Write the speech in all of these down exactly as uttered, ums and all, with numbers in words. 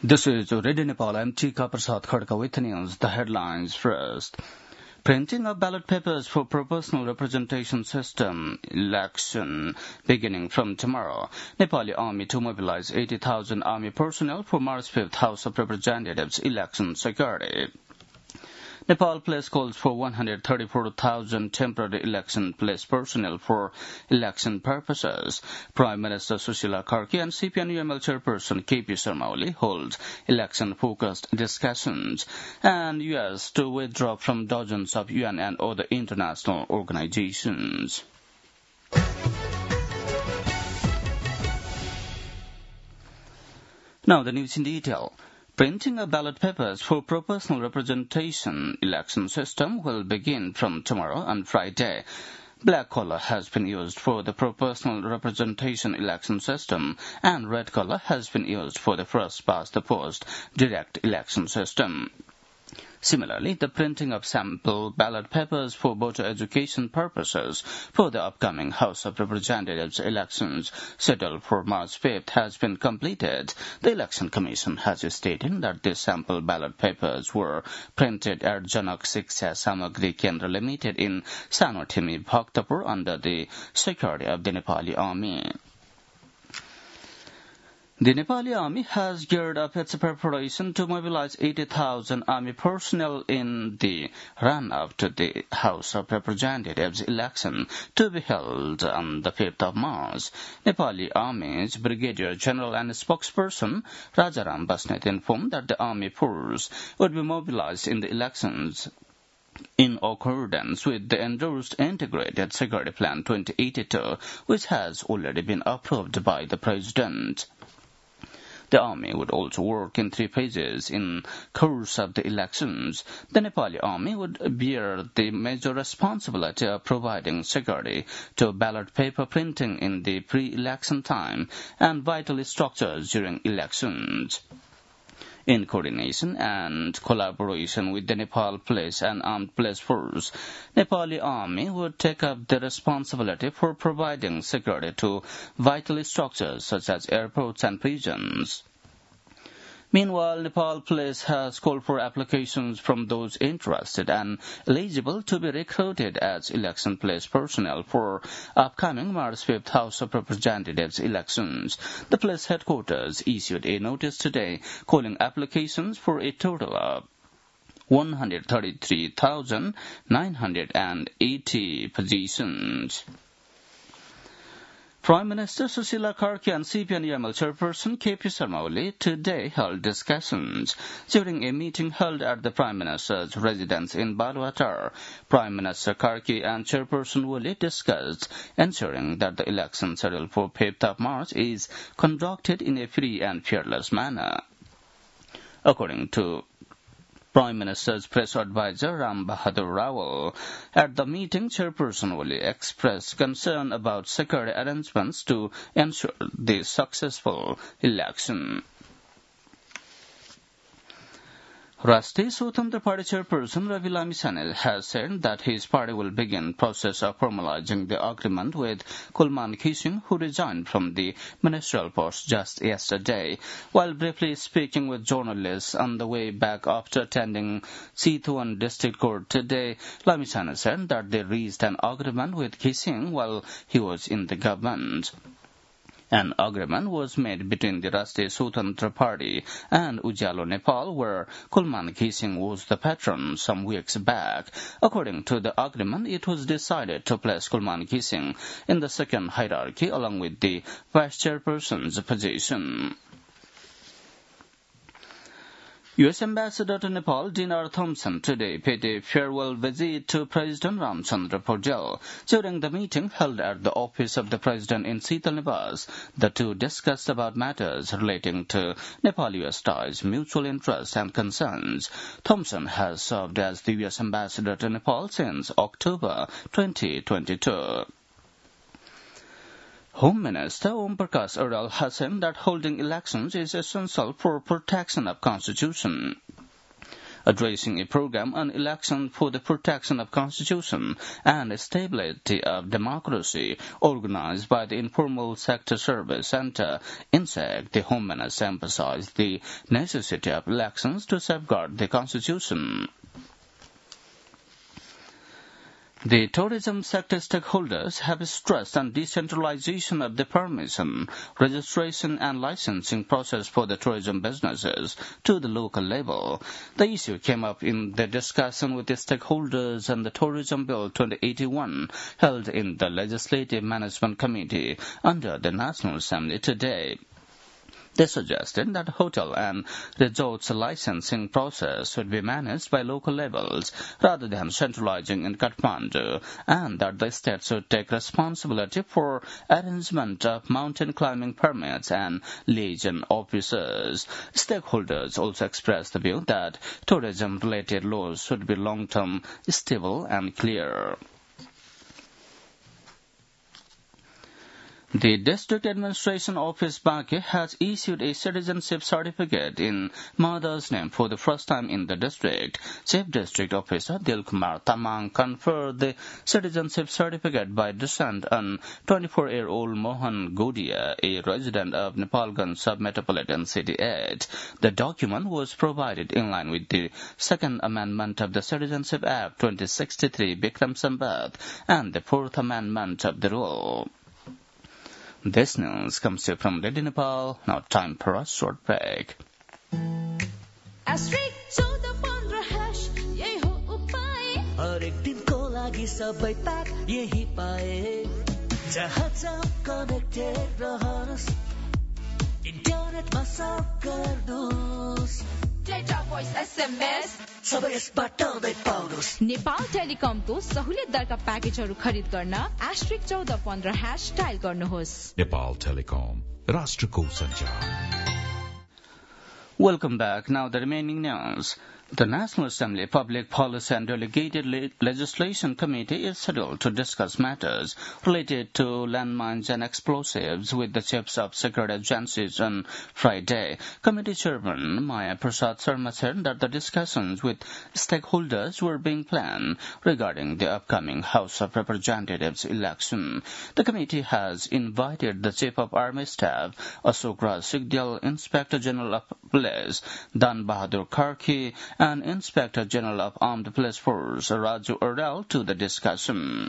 This is Radio Nepal. I'm Tika Prasad Khadka with news. The headlines first. Printing of ballot papers for proportional representation system election beginning from tomorrow. Nepali Army to mobilize eighty thousand Army personnel for March fifth House of Representatives election security. Nepal Police calls for one hundred thirty-four thousand temporary election police personnel for election purposes. Prime Minister Sushila Karki and C P N U M L chairperson K P Sharma Oli hold election-focused discussions. And U S to withdraw from dozens of U N and other international organizations. Now the news in detail. Printing of ballot papers for proportional representation election system will begin from tomorrow on Friday. Black color has been used for the proportional representation election system, and red color has been used for the first past the post direct election system. Similarly, the printing of sample ballot papers for voter education purposes for the upcoming House of Representatives elections scheduled for March fifth has been completed. The Election Commission has stated that the sample ballot papers were printed at Janak Shiksha Samagri Kendra Limited in Sanothimi, Bhaktapur under the security of the Nepali Army. The Nepali Army has geared up its preparation to mobilize eighty thousand Army personnel in the run-up to the House of Representatives election to be held on the fifth of March. Nepali Army's Brigadier General and spokesperson Rajaram Basnet informed that the Army force would be mobilized in the elections in accordance with the endorsed Integrated Security Plan twenty eighty-two, which has already been approved by the President. The Army would also work in three phases in course of the elections. The Nepali Army would bear the major responsibility of providing security to ballot paper printing in the pre-election time and vital structures during elections. In coordination and collaboration with the Nepal Police and Armed Police Force, Nepali Army would take up the responsibility for providing security to vital structures such as airports and prisons. Meanwhile, Nepal Police has called for applications from those interested and eligible to be recruited as election police personnel for upcoming March fifth House of Representatives elections. The police headquarters issued a notice today calling applications for a total of one hundred thirty-three thousand nine hundred eighty positions. Prime Minister Sushila Karki and C P N U M L chairperson K P Sharma Oli today held discussions during a meeting held at the Prime Minister's residence in Baluwatar. Prime Minister Karki and chairperson Oli discussed ensuring that the election scheduled for fifth of March is conducted in a free and fearless manner. According to Prime Minister's press advisor Ram Bahadur Rawal, at the meeting, Chairperson Oli expressed concern about security arrangements to ensure the successful election. Rashtriya Swatantra Party chairperson Ravi Lamichhane has said that his party will begin process of formalizing the agreement with Kulman Khishing, who resigned from the ministerial post just yesterday. While briefly speaking with journalists on the way back after attending Chitwan District Court today, Lamichhane said that they reached an agreement with Khishing while he was in the government. An agreement was made between the Rashtriya Swatantra Party and Ujalo Nepal, where Kulman Khishing was the patron some weeks back. According to the agreement, it was decided to place Kulman Khishing in the second hierarchy along with the vice chairperson's position. U S Ambassador to Nepal Dinar Thompson today paid a farewell visit to President Ramchandra Paujal. During the meeting held at the office of the President in Sital Niwas, the two discussed about matters relating to Nepal-U S ties, mutual interests and concerns. Thompson has served as the U S Ambassador to Nepal since October twenty twenty-two. Home Minister Om Prakash Aral has said that holding elections is essential for protection of Constitution. addressing a program on election for the protection of Constitution and stability of democracy organized by the Informal Sector Service Center, INSEC. The Home Minister emphasized the necessity of elections to safeguard the Constitution. The tourism sector stakeholders have stressed on decentralization of the permission, registration and licensing process for the tourism businesses to the local level. The issue came up in the discussion with the stakeholders on the Tourism Bill twenty eighty-one held in the Legislative Management Committee under the National Assembly today. They suggested that hotel and resorts licensing process should be managed by local levels rather than centralizing in Kathmandu, and that the state should take responsibility for arrangement of mountain climbing permits and liaison officers. Stakeholders also expressed the view that tourism-related laws should be long-term, stable and clear. The District Administration Office Baguio has issued a citizenship certificate in mother's name for the first time in the district. Chief District Officer Dilkumar Tamang conferred the citizenship certificate by descent on twenty-four-year-old Mohan Godia, a resident of Nepalganj Sub-Metropolitan City eight. The document was provided in line with the Second Amendment of the Citizenship Act twenty sixty-three Bikram Sambat and the Fourth Amendment of the rule. This news comes to you from Radio Nepal. Now time for a short break. हरेक दिनको लागि सबै pack यही पाए जहाँ जहाँ connected रहनुहोस् इन्टरनेटमा सर्फ गर्नुहोस् डेटा भोइस एसएमएस सबै यसबाट नै पाउनुहोस् नेपाल टेलिकमको सहुलियत दरका प्याकेजहरू खरिद गर्न एस्ट्रिक चौध पन्ध्र ह्याश डायल गर्नुहोस् नेपाल टेलिकम राष्ट्रको सञ्चार. Welcome back. Now the remaining news. The National Assembly Public Policy and Delegated Le- Legislation Committee is scheduled to discuss matters related to landmines and explosives with the chiefs of security agencies on Friday. Committee Chairman Maya Prasad Sharma said that the discussions with stakeholders were being planned regarding the upcoming House of Representatives election. The committee has invited the Chief of Army Staff, Ashok Raj Sigdel, Inspector General of Police, Dan Bahadur Karki, and Inspector General of Armed Police Force, Raju Ardal, to the discussion.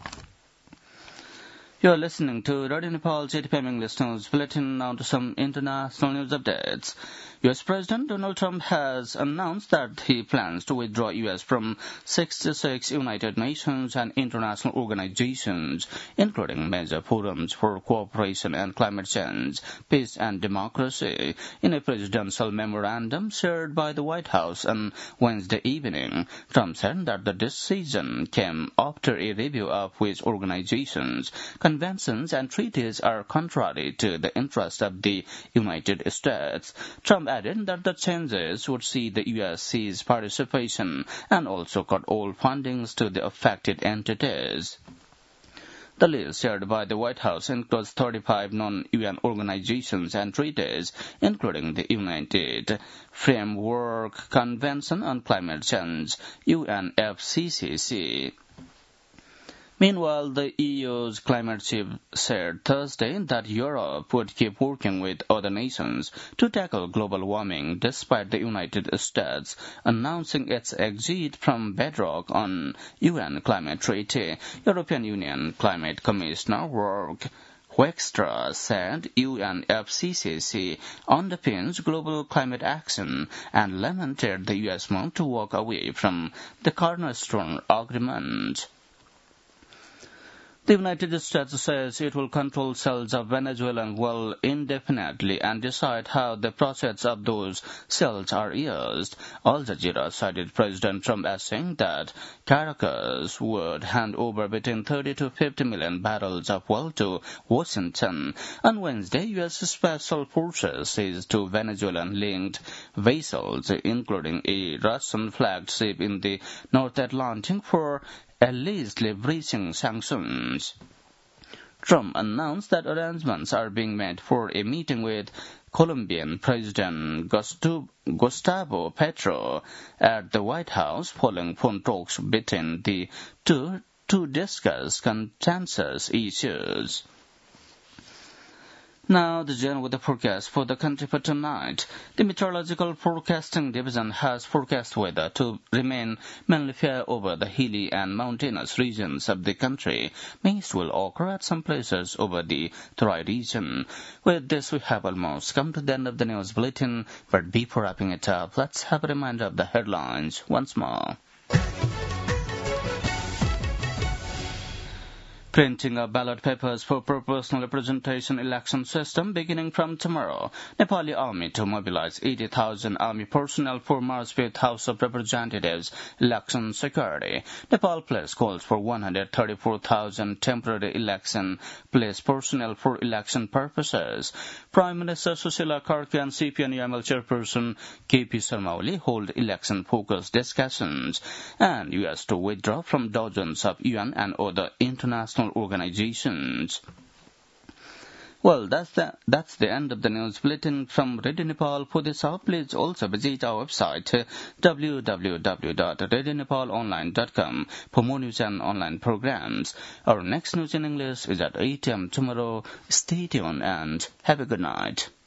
You're listening to Radio Nepal J T P M English News Bulletin. Now to some international news updates. U S President Donald Trump has announced that he plans to withdraw U S from sixty-six United Nations and international organizations, including major forums for cooperation and climate change, peace and democracy. In a presidential memorandum shared by the White House on Wednesday evening, Trump said that the decision came after a review of which organizations, conventions and treaties are contrary to the interests of the United States. Trump added that the changes would see the U S cease participation and also cut all fundings to the affected entities. The list shared by the White House includes thirty-five non-U N organizations and treaties, including the United Framework Convention on Climate Change, U N F C C C. Meanwhile, the E U's climate chief said Thursday that Europe would keep working with other nations to tackle global warming despite the United States announcing its exit from bedrock on U N climate treaty. European Union Climate Commissioner Jörg Hoekstra said U N F C C C underpins global climate action and lamented the U S move to walk away from the cornerstone agreement. The United States says it will control sales of Venezuelan oil indefinitely and decide how the proceeds of those sales are used. Al Jazeera cited President Trump as saying that Caracas would hand over between thirty to fifty million barrels of oil to Washington. On Wednesday, U S Special Forces seized two Venezuelan-linked vessels, including a Russian-flagged ship in the North Atlantic, for allegedly breaching sanctions. Trump announced that arrangements are being made for a meeting with Colombian President Gustavo Petro at the White House following phone talks between the two to discuss contentious issues. Now, the general weather forecast for the country for tonight. The Meteorological Forecasting Division has forecast weather to remain mainly fair over the hilly and mountainous regions of the country. Mist will occur at some places over the Terai region. With this, we have almost come to the end of the news bulletin, but before wrapping it up, let's have a reminder of the headlines once more. Printing of ballot papers for proportional representation election system beginning from tomorrow. Nepali Army to mobilize eighty thousand army personnel for March fifth House of Representatives election security. Nepal Police calls for one hundred thirty-four thousand temporary election police personnel for election purposes. Prime Minister Susila Karki and C P N U M L chairperson K P Sharma Oli hold election-focused discussions. And U S to withdraw from dozens of U N and other international organizations. Well, that's the, that's the end of the news bulletin from Radio Nepal for this hour. Please also visit our website w w w dot radio nepal online dot com for more news and online programs. Our next news in English is at eight a m tomorrow. Stay tuned and have a good night.